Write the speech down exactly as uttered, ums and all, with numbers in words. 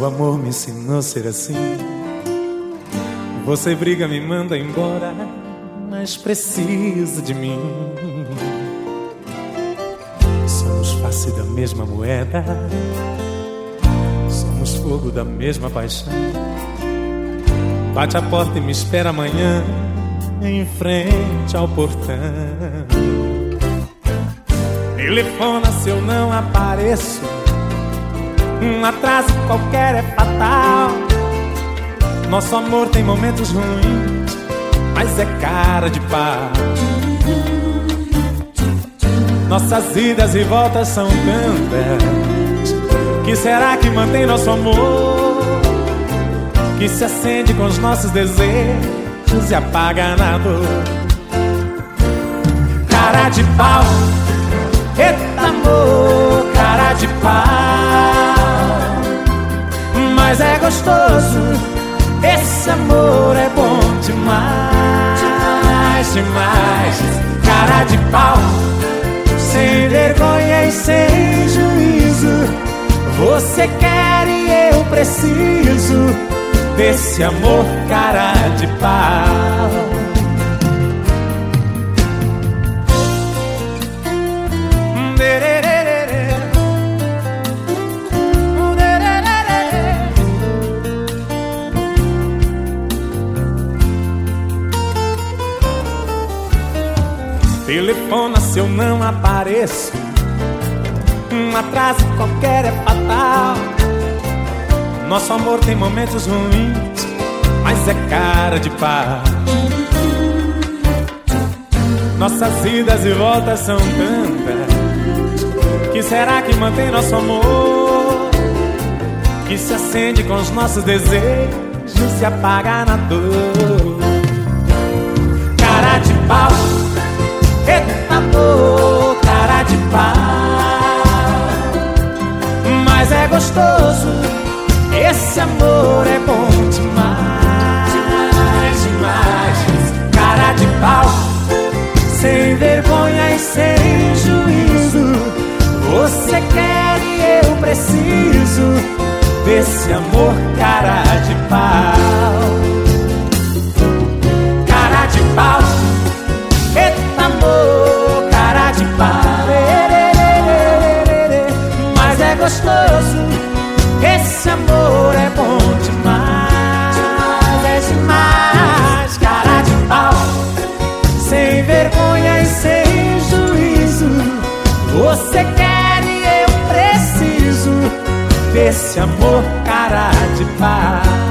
seu amor me ensinou a ser assim. Você briga, me manda embora, mas precisa de mim. Somos face da mesma moeda, somos fogo da mesma paixão. Bate a porta e me espera amanhã, em frente ao portão. Telefona se eu não apareço, um atraso qualquer é fatal. Nosso amor tem momentos ruins, mas é cara de pau. Nossas idas e voltas são tantas. Que será que mantém nosso amor? Que se acende com os nossos desejos e apaga na dor. Cara de pau, eita amor, cara de pau. Mas é gostoso, esse amor é bom demais, demais. Cara de pau, sem vergonha e sem juízo. Você quer e eu preciso desse amor, cara de pau. Telefona se eu não apareço, um atraso qualquer é fatal. Nosso amor tem momentos ruins, mas é cara de pau. Nossas idas e voltas são tantas. Que será que mantém nosso amor? Que se acende com os nossos desejos, se apaga na dor. Cara de pau, eita amor, cara de pau. Mas é gostoso, esse amor é bom demais, demais. Cara de pau, sem vergonha e sem juízo. Você quer e eu preciso desse amor, cara de pau. Cara de pau, eita amor, cara de pau. Mas é gostoso, esse amor é bom demais, é demais. Cara de pau, sem vergonha e sem juízo. Você quer e eu preciso desse amor, cara de pau.